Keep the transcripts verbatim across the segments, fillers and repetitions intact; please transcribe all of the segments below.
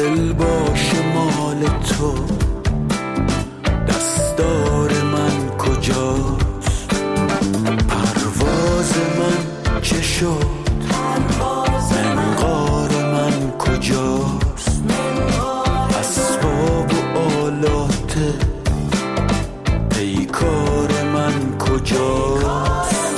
دل باشه مال تو، دستار من کجاست؟ پرواز من چه شد؟ منقار من کجاست؟ اسباب و آلات پیکار من کجاست؟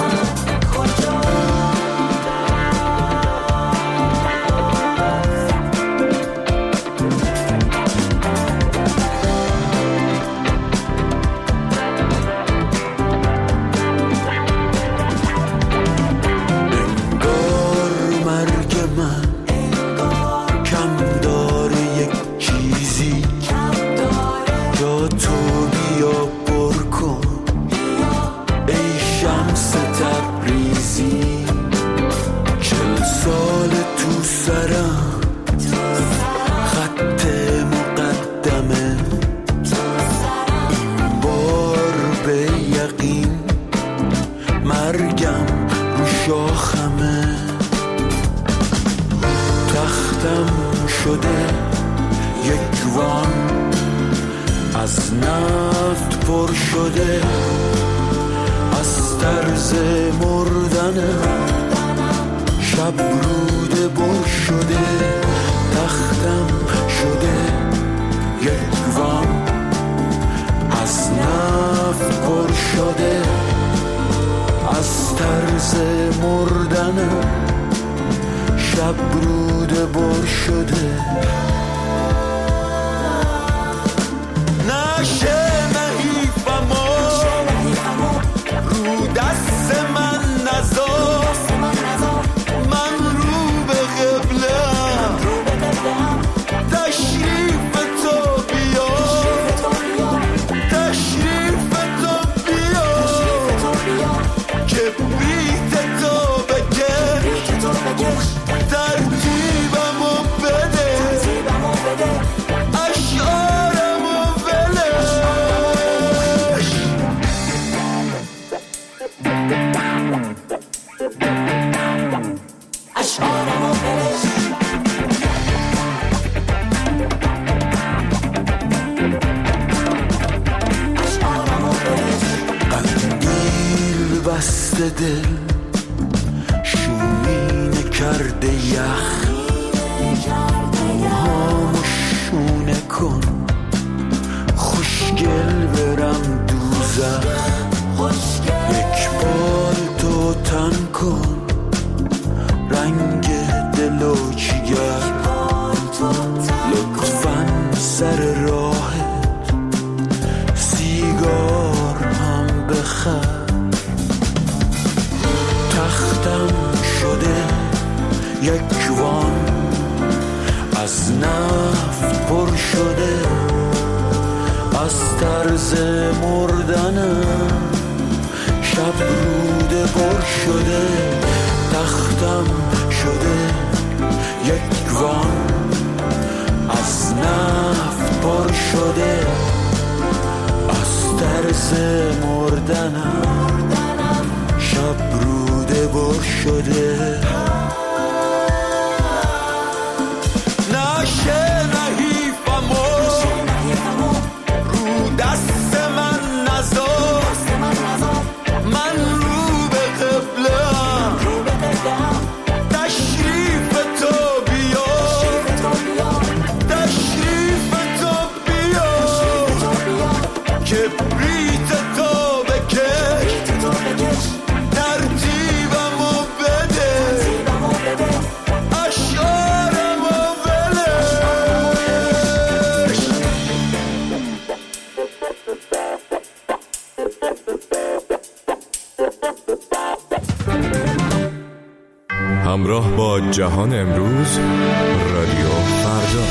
همراه با جهان امروز، رادیو فردا.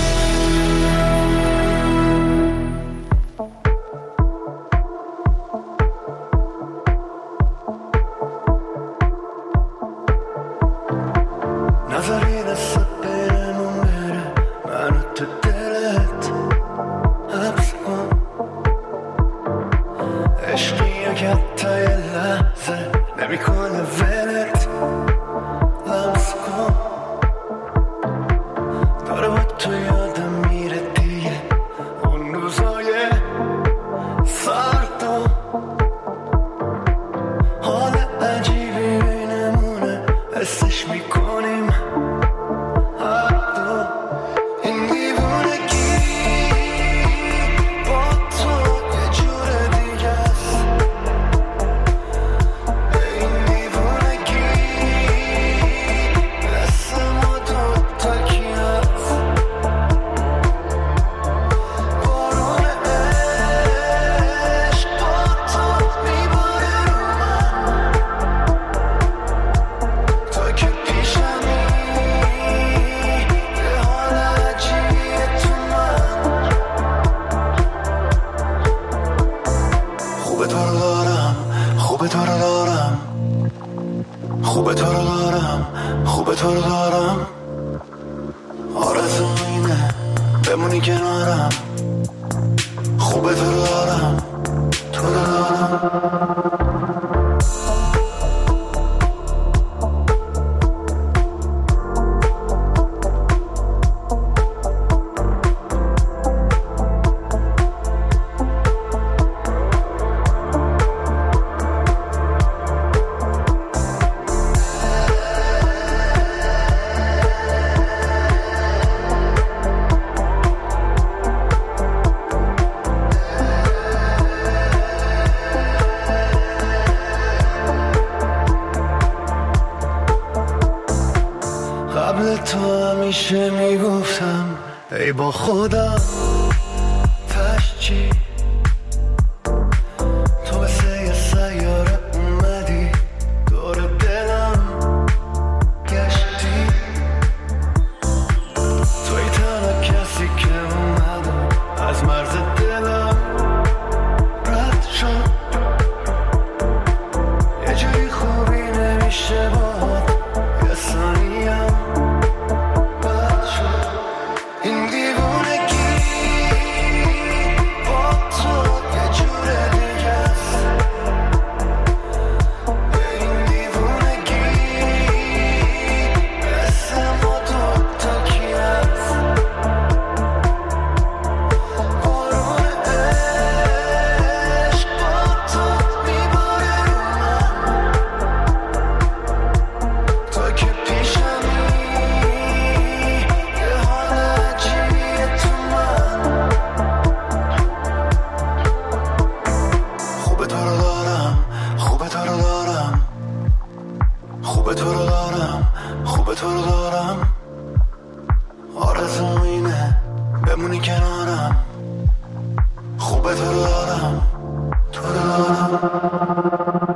تو یادم بمونی کنارم، خوبه تو رو دارم، تو رو دارم. قبل تو همیشه میگفتم ای با خودم تش چی، تو مثل یه سیاره اومدی دور دلم گشتی، توی تنها کسی که اومدم از مرز دلم رد شد، یه جوری خوبی نمیشه باهات یه ثانیم بد شد. این دیوونگی با تو یه جور دیگه است، این دیوونگی مثل ما دوتا کی هست، بارون عشق با تو میباره رو من، تو که پیشمی یه حال عجیبیه تو من، خوبه تو رو دارم، خوبه تو رو دارم، خوبه تو رو دارم، خوبه تو رو دارم، آرزوم اینه بمونی کنارم، خوبه تو رو دارم، تو رو دارم.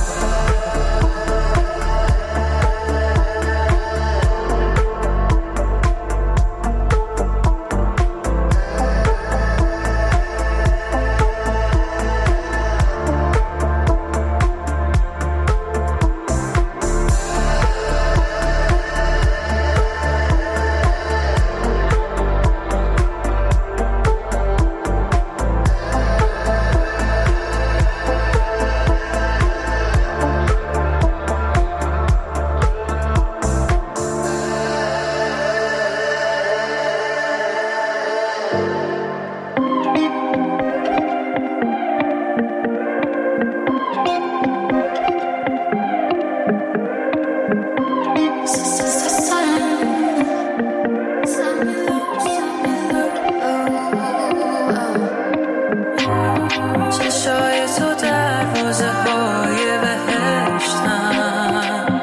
چشای تو دروازه های بهشتن،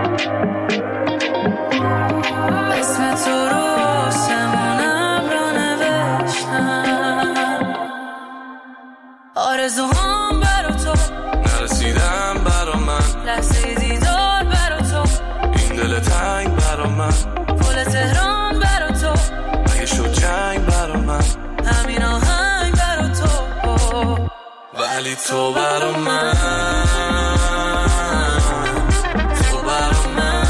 اسم تو رو آسمونم را نوشتن، آرزوهام برا تو نرسیدم برا من، لحظه دیدار برا تو این دل تنگ برا من، پل تهران برا تو اگه شد جنگ برا من، همین آهنگ برا تو، ولی تو برا من، تو برا من،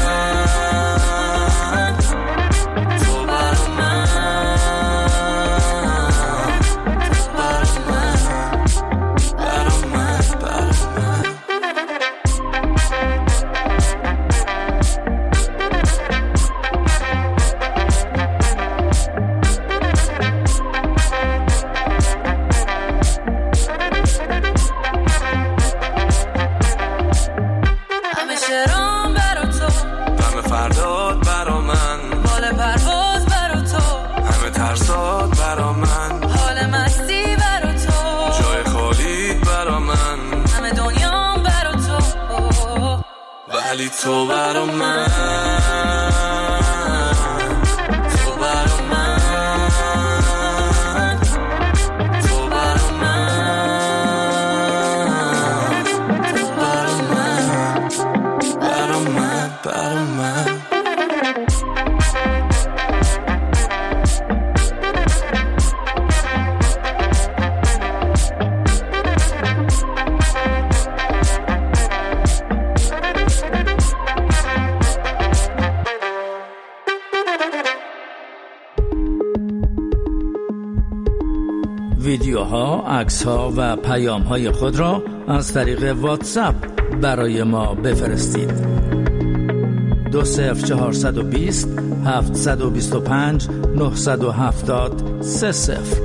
تو برا من، تو برا من، برا من، برا من. همه شعرام برا تو، غم فرداد برا من، بال پرواز برا تو، همه ترسات برا من، حال مستی برا تو، جای خالی برا من، همه دنیام برا تو، ولی تو برا من، تو برا من، تو برا من، تو برا من، برا من، برا من. ویدیوها، عکس‌ها و پیام‌های خود را از طریق واتساپ برای ما بفرستید. دو صفر چهارصد و بیست هفتصد و بیست و پنج نهصد و هفتاد سه صفر.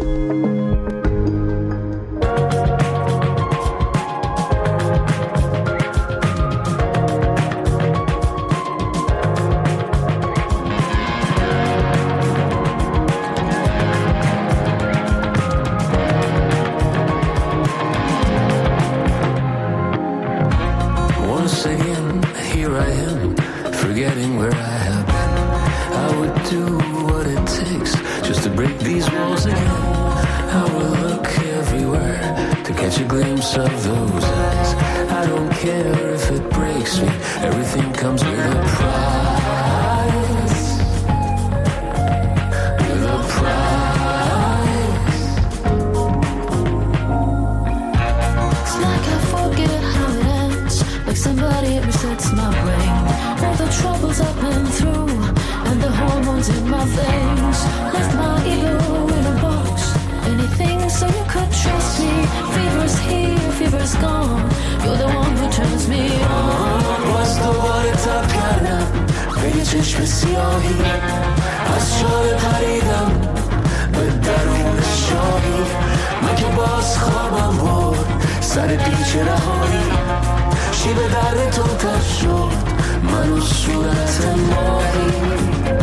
چشم سیاهی از شال پریدم به درون شاهی، من که باز خوابم برد سر پیچ رهایی، شیب درد تو تر شد من و صورت ماهی.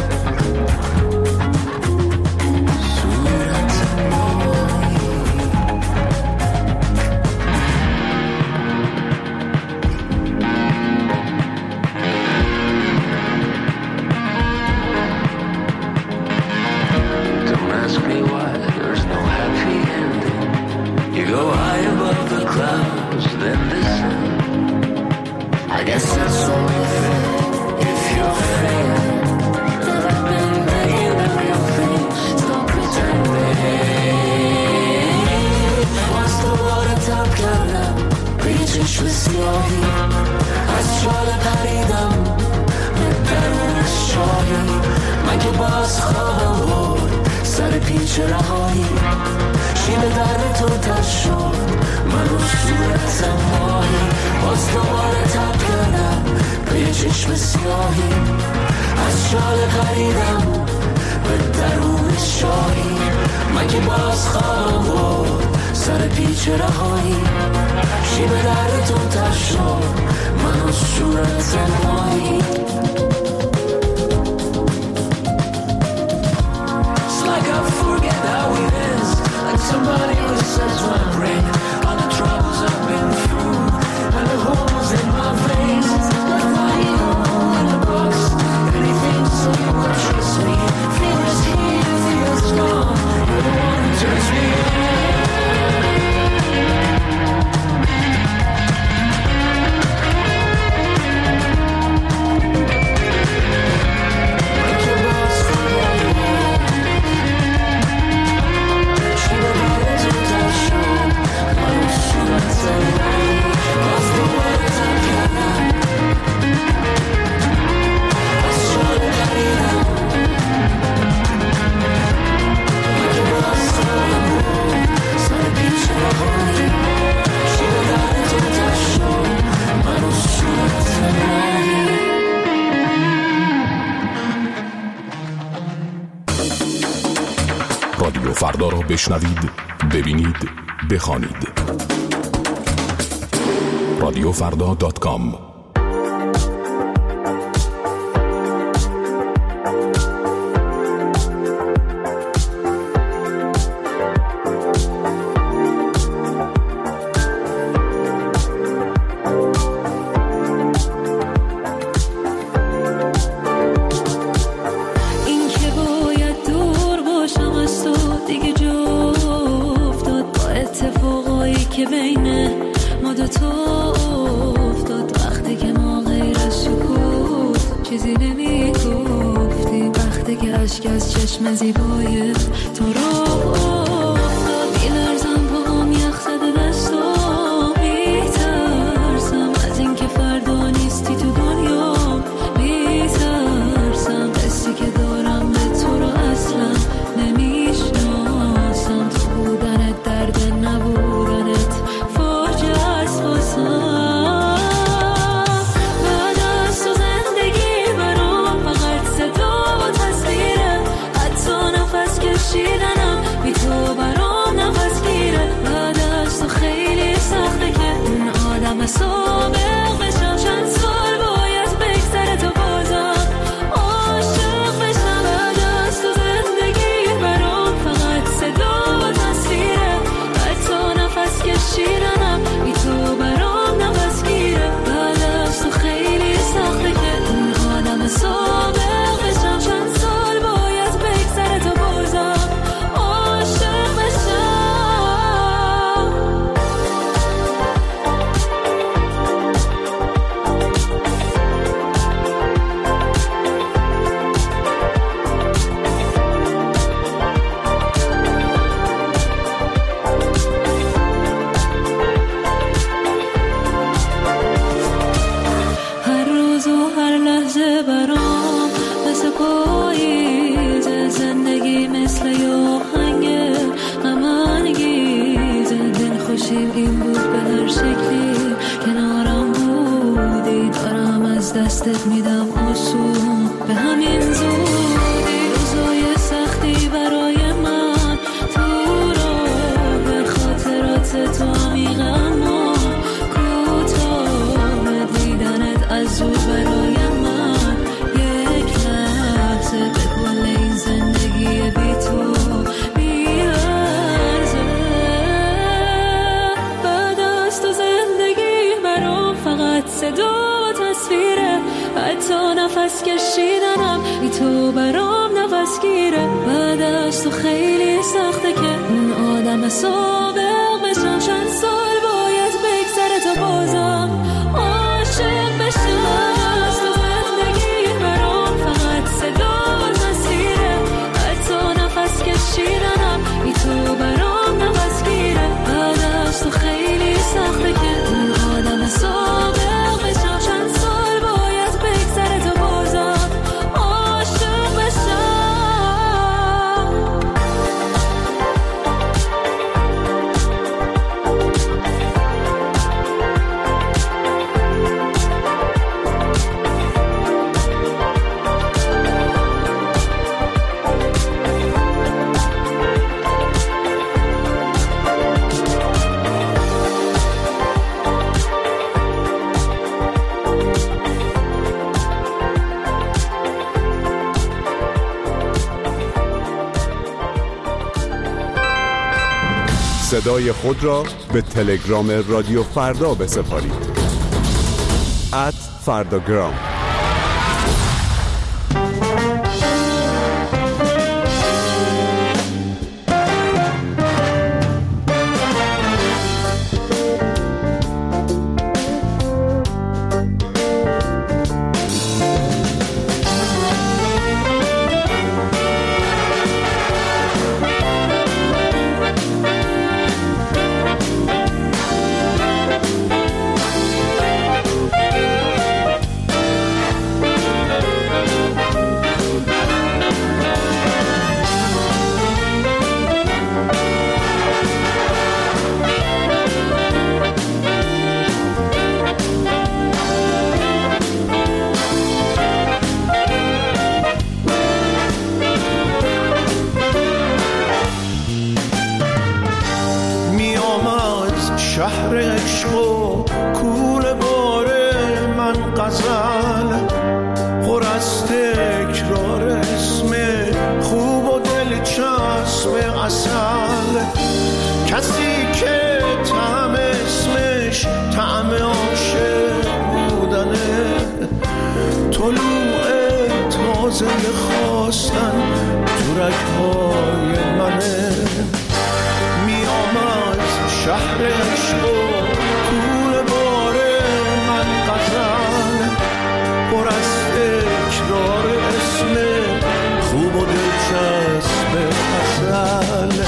چشم سیاهی از شال پریدم به درون شاهی، من که باز خوابم برد سر پیچ رهایی، شیب درد تو تر شد من و صورت ماهی. باز دوباره تب کردم به چشم سیاهی از شال پریدم به درون شاهی، من که باز خوابم برد سر پیچ رهایی، شیب درد تو تر شد من و صورت ماهی. It's like I forget how it is, like somebody resets my brain, all the troubles I've been through and the holes in my veins. Left my ego in a box, anything so you would trust me. Fever's here, fever's gone, you're the one who turns me on. رادیو فردا را بشنوید، ببینید، بخوانید. رادیو فردا دات کام. چشم زیبای تو را افتاد میلرزم پاهم یخ زده دستم میترسم از اینکه فردا نیستی تو دنیا میترسم حسی که دارم به تو رو اصلا نمیشناسم تو بودنت دستت میدم آسون به همین زودی روزای سختی برای من تو راه خاطرات تو عمیق اما کوتاه دیدنت از دور برای من یک لحظه به کل این زندگی بی تو بی‌ارزه. بعد از تو زندگی برام فقط صدا تصویره، حتی نفس کشیدنم بی تو برام نفس گیره. بعد از تو خیلی سخته که اون آدم سابق بشم، چند سال باید بگذره تا بازم عاشق بشم. از تو زندگی برام فقط صدا تصویره، حتی نفس کشیدنم بی تو برام نفس گیره. بعد از تو خیلی سخته که اون آدم سابق صدای خود را به تلگرام رادیو فردا بسپارید. ات فرداگرام. شهر عشق و کول باره من غزل پر از تکرار اسم خوب و دلچسب اصل. کسی که طعم اسمش طعم عاشق بودنه، طلوع تازه خواستن تو رگ‌های منه. میام از شهر عشق و کول باره من غزل پر از تکرار اسم خوب و دلچسب اصل.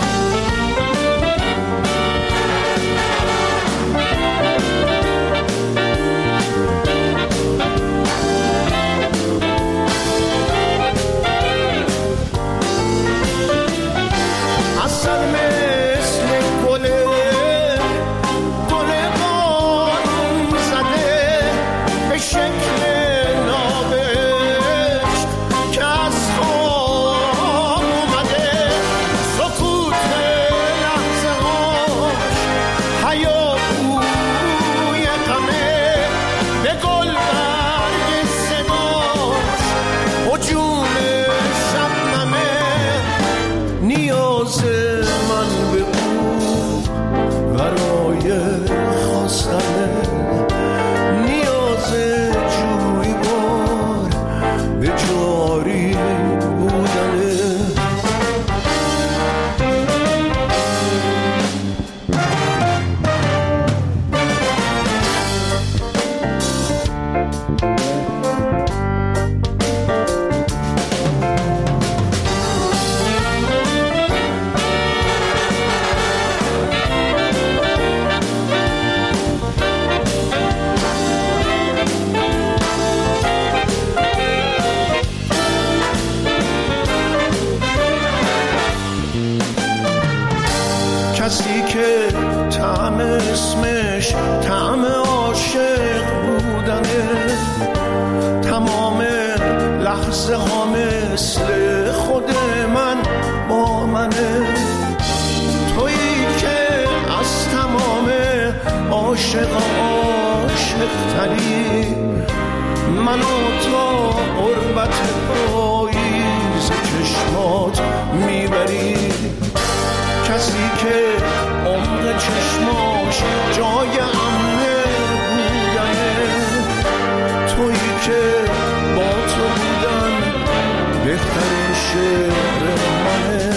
کسی که طعم اسمش طعم عاشق بودنه، لحظه ها مثل خود من با منه. تویی که از تمام عاشق عاشق تری، منو تا قربت پاییز چشمات میبری. کسی که عمق چشماش جای امنه بودنه، تویی که با تو بودن بهترین شعر منه.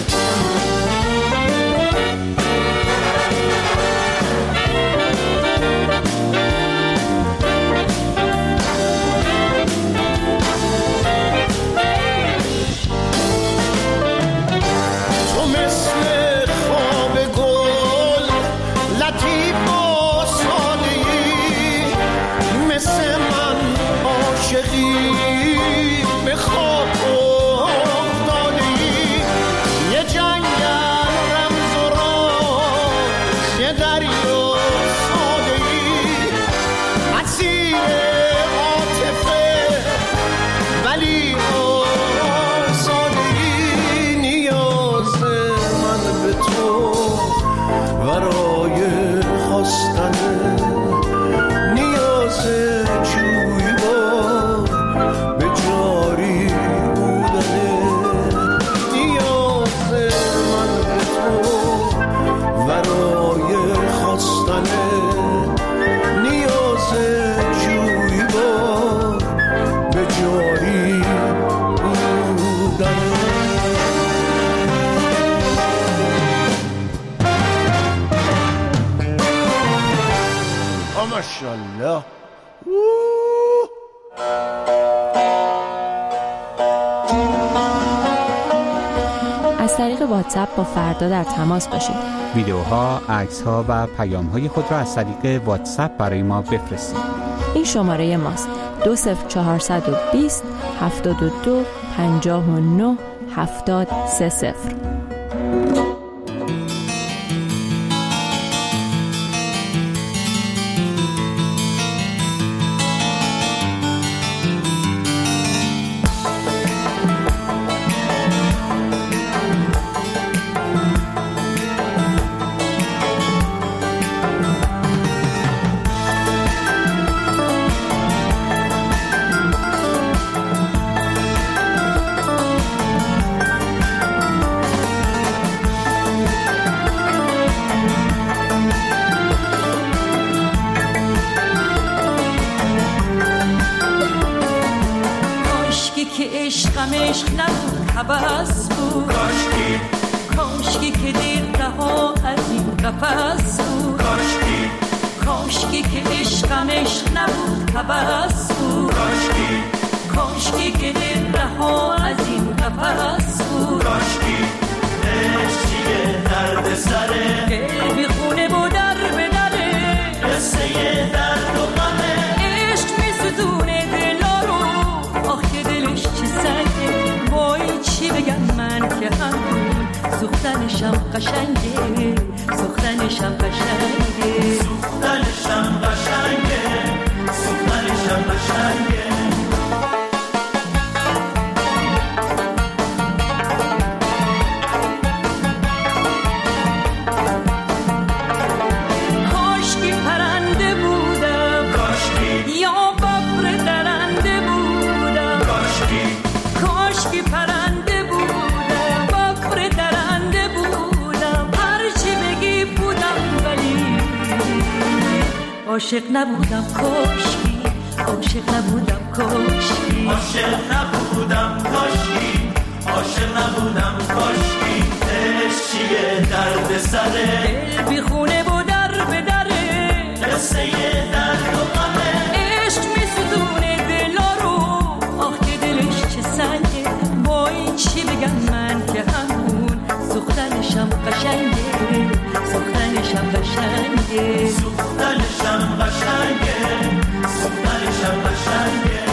ماشاءالله. از طریق واتساپ با فردا در تماس باشید. ویدیوها، عکس‌ها و پیام‌های خود را از طریق واتساپ برای ما بفرستید. این شماره ماست: دو صفر چهارصد و بیست هفتاد و دو پنجاه و نه هفتاد سه صفر. عشقم عشق نبود هوس بود، کاشکی کاشکی که دیر رها از این قفس بود، کاشکی کاشکی که عشقم عشق نبود هوس بود، کاشکی کاشکی که دیر رها از این قفس بود، کاشکی عشق چیه درد سره، قلبی خونه بود در به دره، قصه درد و غمه، عشق میسوزونه دلا رو، آخه دلش چی سنگه، وای چی بگم من که همون سوختنشم قشنگه، سوختنشم قشنگه، سوختنشم قشنگه، سوختنشم قشنگه. عاشق نبودم کاشکی، عاشق نبودم کاشکی، عاشق نبودم کاشکی، عاشق نبودم کاشکی، عشق چیه درد سره، قلبی خونه بود در به دره، قصه درد و غمه، عشق میسوزونه دلا رو، آخه دلش چه سنگه، وای چی بگم من که همون سوختنشم قشنگه، سوختنشم قشنگه، سوختنشم قشنگه، سوختنشم قشنگه.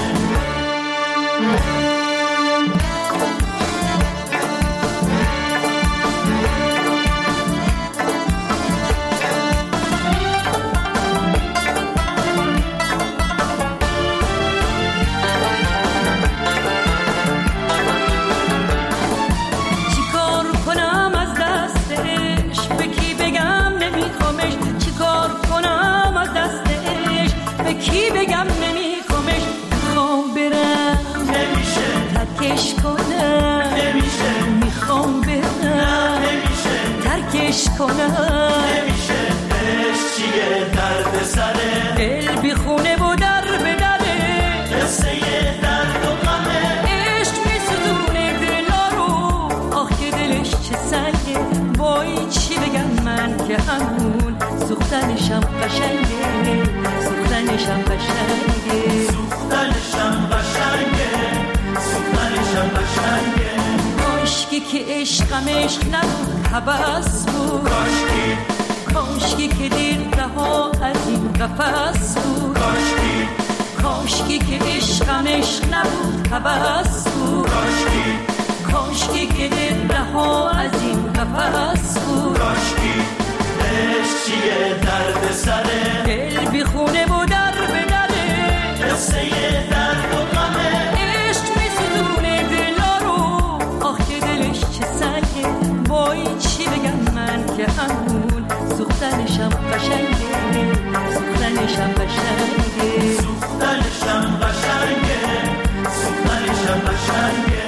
کنم. نمیشه عشق چیه درد سره، دل بی خونه و در به دره، قصه درد و غمه. عشق میسوزونه دلا رو، آخ که دلش چه سنگه. وای چی بگم من که همون سوختنشم قشنگه، سوختنشم قشنگه، سوختنشم قشنگه، سوختنشم قشنگه. کاشکی که عشقم عشق نبود هوس بود، کاشکی کاشکی که دیر رها از این قفس بود، کاشکی کاشکی که عشقم عشق نبود هوس بود، کاشکی کاشکی که دیر رها از این قفس بود، کاشکی عشق چیه درد سره، دل بی خونه و در به دره، قصه درد و غمه. عشق میسوزونه دلا رو، آخ که دلش چه سنگه. وای چی بگم من که همون سوختنشم قشنگه، سوختنشم قشنگه، سوختنشم قشنگه، سوختنشم قشنگه.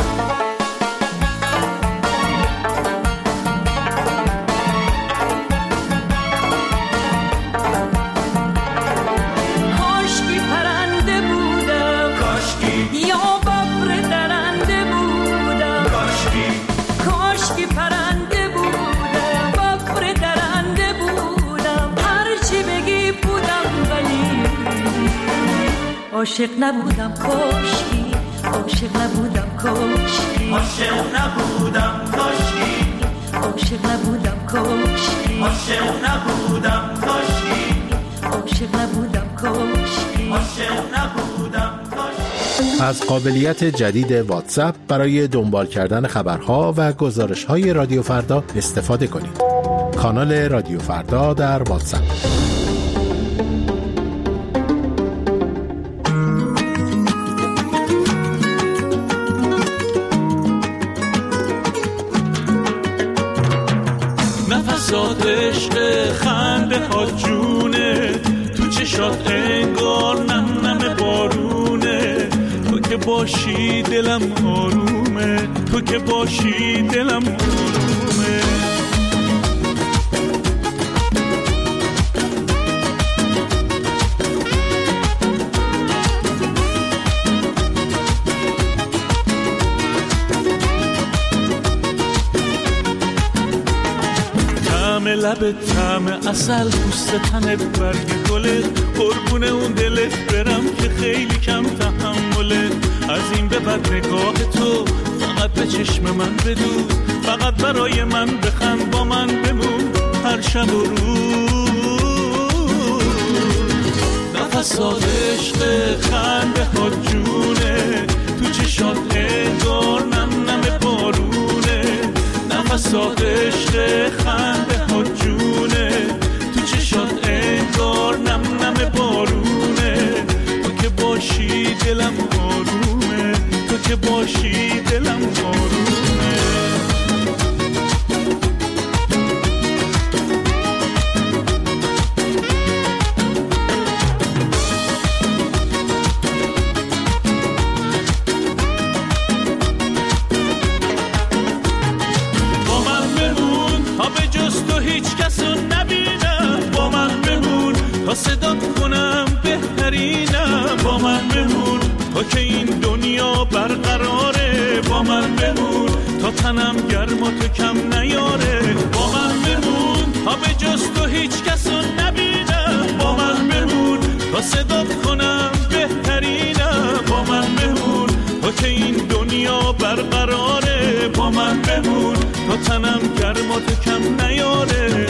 کاشکی پرنده بودم، کاشکی یا ببر درنده بودم، کاشکی کاشکی پرنده بودم، ببر درنده بودم، هرچی بگی بودم ولی عاشق نبودم. کاشکی عاشق نبودم، کاشکی عاشق نبودم، کاشکی عاشق نبودم، کاشکی عاشق نبودم، کاشکی عاشق نبودم، کاشکی عاشق نبودم، کاشکی. از قابلیت جدید واتساپ برای دنبال کردن خبرها و گزارش‌های رادیو فردا استفاده کنید. کانال رادیو فردا در واتساپ. نفسات عشق خنده ها جونه، تو چشات انگار نم نم بارونه. تو که باشی دلم آرومه، تو که باشی دلم آرومه. لب طعم اصل، پوست تنت برگ گله، قربون اون دلت برم که خیلی کم تحمله. از این به بعد نگاه تو فقط به چشم من بدوز، فقط برای من بخند، با من بمون هر شب و روز. نفسات عشق خنده ها جونه، تو چشات انگار نم نم بارونه. نفسات عشق خنده ها جونه، تو چشات انگار نم نم بارونه. تو که باشی دلم آرومه، تو که باشی دلم آرومه. تا صدات کنم بهترینم، با من بمون تا که این دنیا برقراره. با من بمون تا تنم گرم و تو کم نیاره. با من بمون تا به جز تو هیچ کسو نبینم. با من بمون تا صدات کنم بهترینم. با من بمون تا که این دنیا برقراره. با من بمون تا تنم گرم و تو کم نیاره.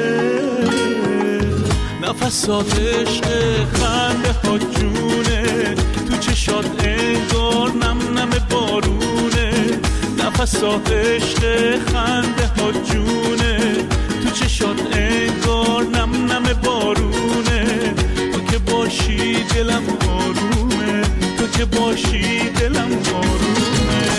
نفسات عشق خنده ها جونه، تو چشات انگار نم نم بارونه. نفسات عشق خنده ها جونه، تو چشات انگار نم نم بارونه. تو که باشی دلم آرومه، تو که باشی دلم آرومه.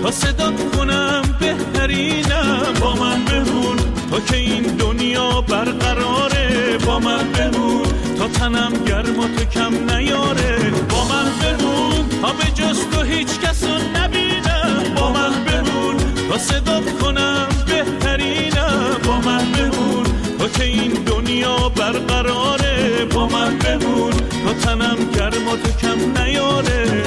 تا صدات کنم بهترینم. با من بمون تا که این دنیا برقراره. با من بمون تا تنم گرم و تو کم نیاره. با من بمون تا به جز تو هیچ کس رو نبینم. با من بمون تا صدات کنم بهترینم. با من بمون تا که این دنیا برقراره. با من بمون تا تنم گرم و تو کم نیاره.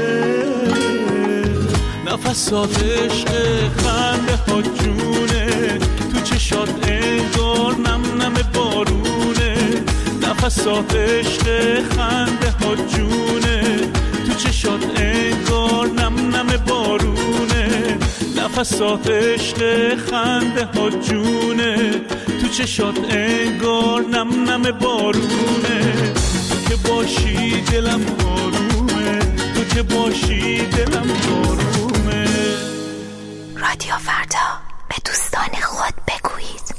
نفسات عشق خنده ها جونه، تو چشات انگار نم نم بارونه. نفسات عشق خنده ها جونه، تو چشات انگار نم نم بارونه. نفسات عشق خنده ها جونه، تو چشات انگار نم نم بارونه. تو که باشی دلم آرومه، تو که باشی دلم آرومه. رادیو فردا، به دوستان خود بگویید.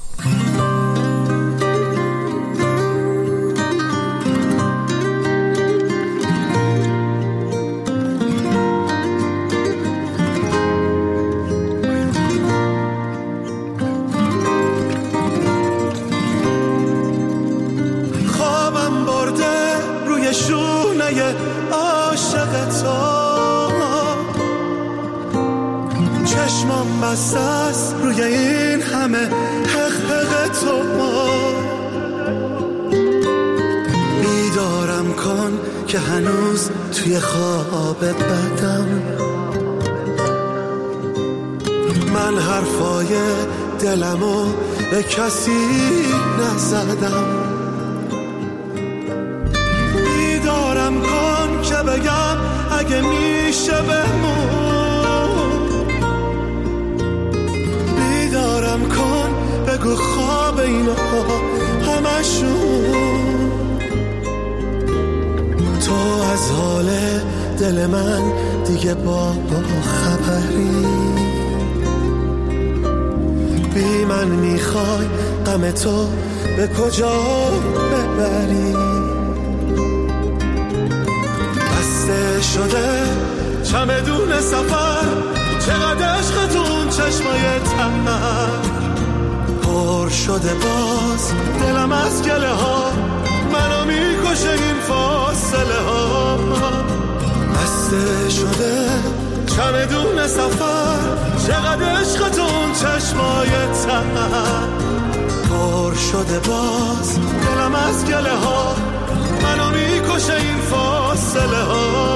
خوابم برده روی شونه عاشق تو، چشمم بسته است روی این همه حق حق تو. بیدارم کن که هنوز توی خواب بدم. من حرفای دلمو به کسی نزدم. بیدارم کن که بگم اگه میشه بمون. بیدارم کن بگو خواب اینا همشون. تو از حال دل من دیگه با خبری. بی من میخوای غم تو به کجا ببری. بسته شده چمدون سفر، چقدر عشقتون چشمای تمر. پر شده باز دلم از گله ها، منو میکشه این فاصله ها. بسته شده چمدون سفر، چقدر عشقتون چشمای تمر. پر شده باز دلم از گله ها، منو میکشه این فاصله ها.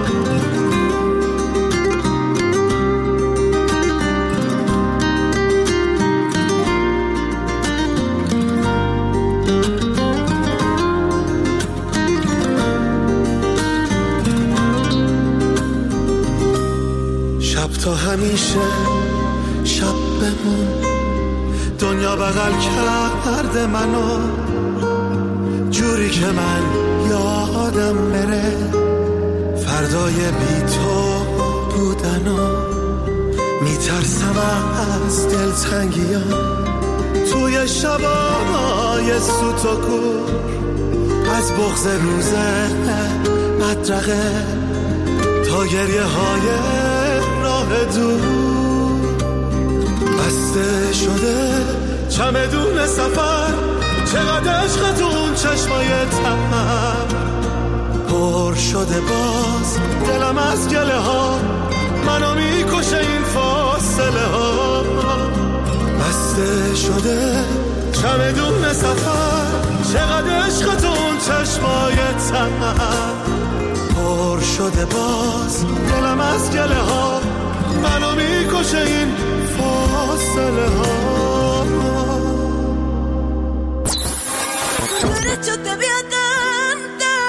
شب تا همیشه شب بمون. دنیا بغل کرده منو جوری که من یادم بره فردای بی تو بودنو. میترسم از دلتنگیام توی شبای سوت و کور، از بغض روز بدرقه تا گریه های راه دور. بسته شده چمدون سفر، چقدر عشقتون چشمای تمر. پر شده باز دلم از گله ها، منو میکشه این فاصله ها. بسته شده چمدون سفر، چقدر عشقتون چشمای تمر. پر شده باز دلم از گله ها، منو میکشه این فاصله ها. Yo te voy a cantar,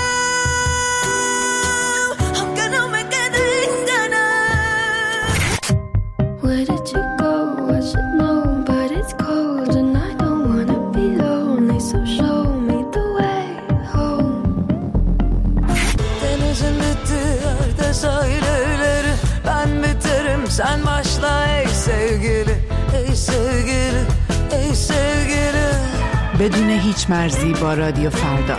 aunque no me queden ganas. Where did you go? I should know, but it's cold and I don't wanna be lonely, so show me the way home. Denizin bitti yerde sahilleri, ben biterim sen başla ey sevgili, ey sevgili, ey sevgili. بدون هیچ مرزی با رادیو فردا.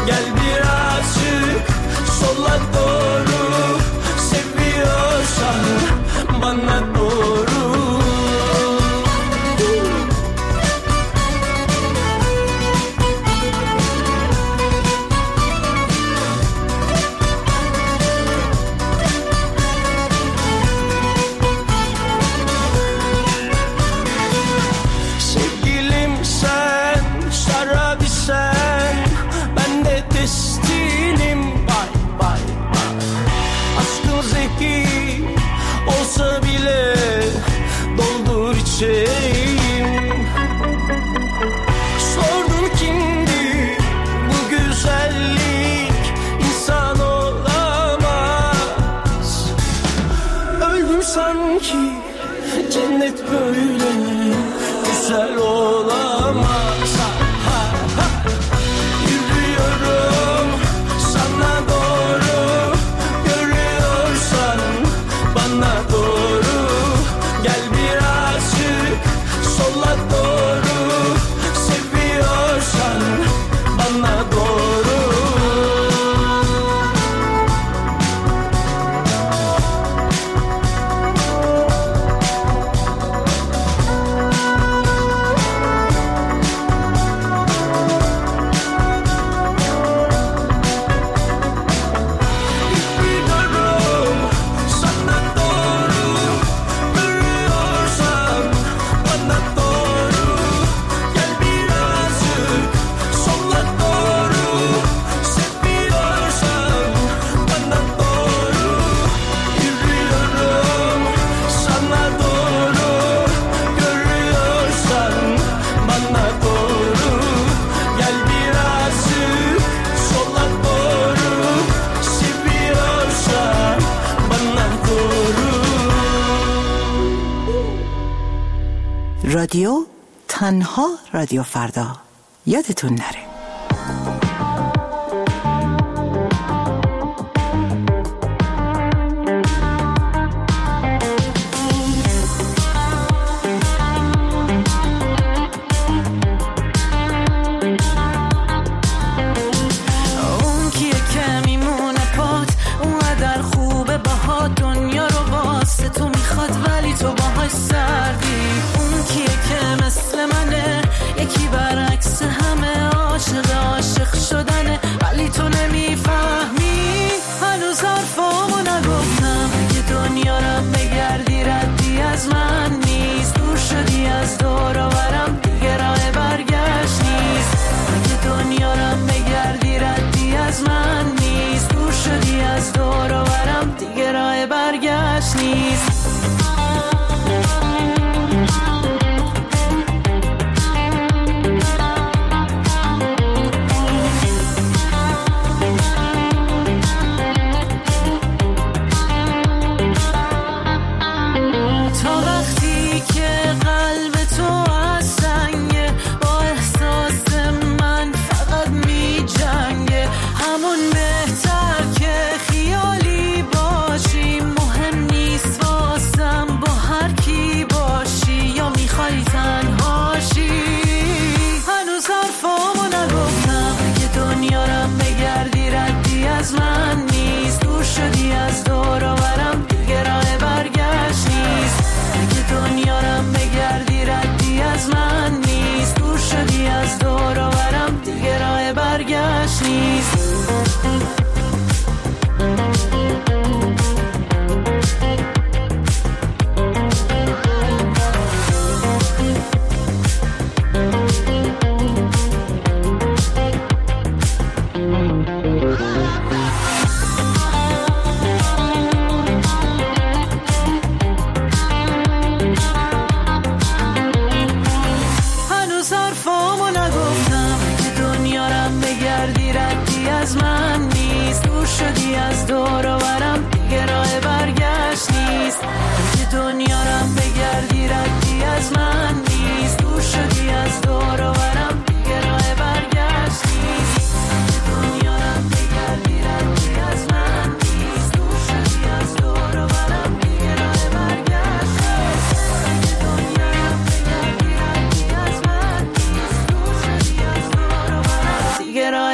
Gel birazcık sola doğru, seviyorsan bana doğru. Sordum kimdi bu güzellik, insan olamaz. Öldüm sanki, cennet böyle güzel olamaz. Ha, ha. Yürüyorum sana doğru, görüyorsan bana doğru. Gel birazcık sola doğru, seviyorsan bana doğru. رادیو تنها رادیو فردا، یادتون نره. اون کیه که میمونه پات، اونقدر خوبه باها، دنیا رو واسه تو میخواد ولی تو باهاش سردی. اون کیه که مثل منه، یکی برعکس همه، عاشق عاشق شدنه ولی تو نمیفهمی. هنوز حرفامو نگفتم، اگه دنیا رو بگردی ردی از من نیست. دور شدی از دور و برم، دیگه راه برگشت نیست. اگه دنیا رو بگردی ردی از من نیست. دور شدی از دور و برم، دیگه راه برگشت نیست.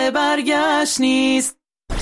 راه برگشت نیست.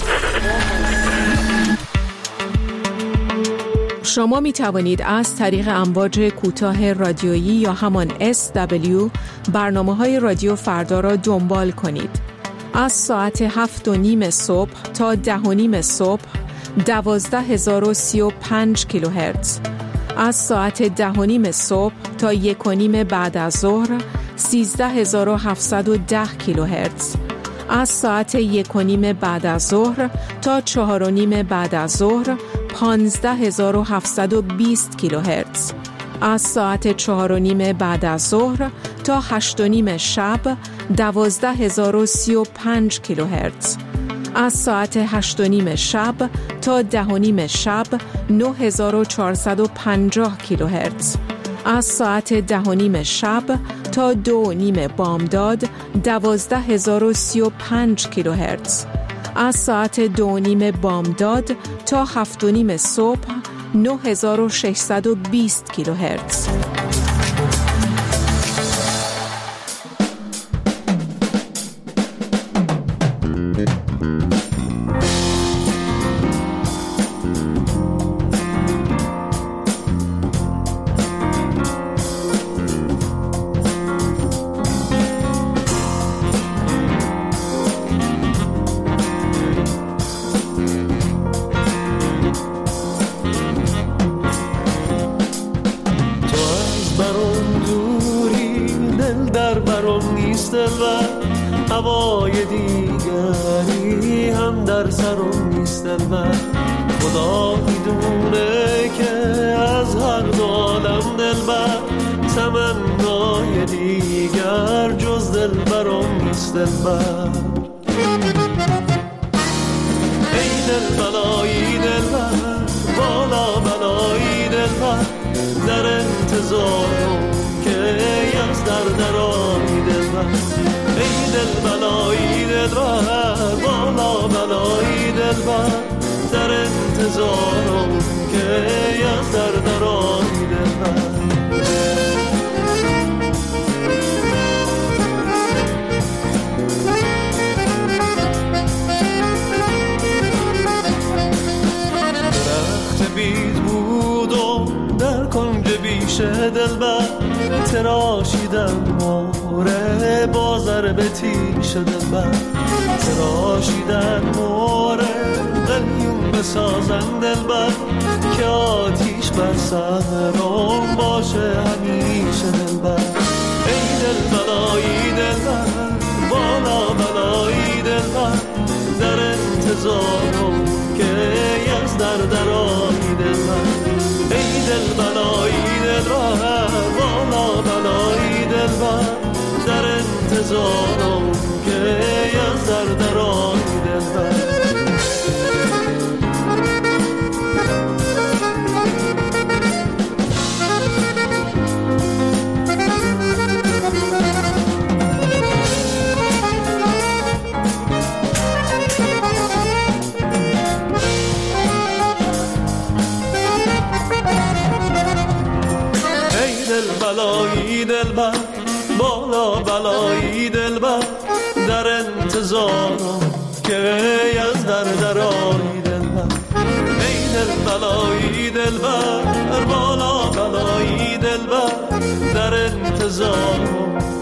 شما می توانید از طریق امواج کوتاه رادیویی یا همان اس دبلیو برنامه های رادیو فردا را دنبال کنید. از ساعت هفت و نیم صبح تا ده و نیم صبح دوازده هزار و سی و پنج کیلوهرتز، از ساعت ده و نیم صبح تا یک و نیم بعد از ظهر سیزده هزار و هفتصد و ده کیلوهرتز، از ساعت یک و نیم بعد از ظهر تا چهار و نیم بعد از ظهر پانزده هزار و هفتصد و بیست کیلوهرتز، از ساعت چهار و نیم بعد از ظهر تا هشت و نیم شب دوازده هزار و سی و پنج کیلوهرتز، از ساعت هشت و نیم شب تا ده و نیم شب نه هزار و چهارصد و پنجاه کیلوهرتز، از ساعت ده و نیم شب تا دو و نیم بامداد دوازده هزار و سی و پنج کیلوهرتز، از ساعت دو و نیم بامداد تا هفت و نیم صبح نه هزار و ششصد و بیست کیلوهرتز. هوای دیگری هم در سرم نیست دلبر، خدا میدونه که از هر دو عالم دلبر تمنای دیگر جز دلبرم نیست دلبر. ای دل بلایی دلبر، بالا بلایی دلبر، در انتظارم که از در درایی دلبر. ای دل بلایی دلبر، بالا بلایی دلبر، در انتظارم که از در درایی دلبر. درخت بید بود و در کنج بیشه دلبر، تراشیدم موره با ضرب تیشه دلبر، تراشیدن موره قلیون بسازن دلبر، که آتیش بر سرم باشه همیشه دلبر. ای دل بلایی دلبر، بالا بلایی دلبر، در انتظارم که از در درایی دلبر. ای دل بلایی دلبر، بالا بلایی دلبر، در انتظارم که از در درایی دلبر. بلایی دلبر، بالا بلایی دلبر، در انتظارم که از در درایی دلبر. ای دل بلایی دلبر، بالا بلایی دلبر، در انتظارم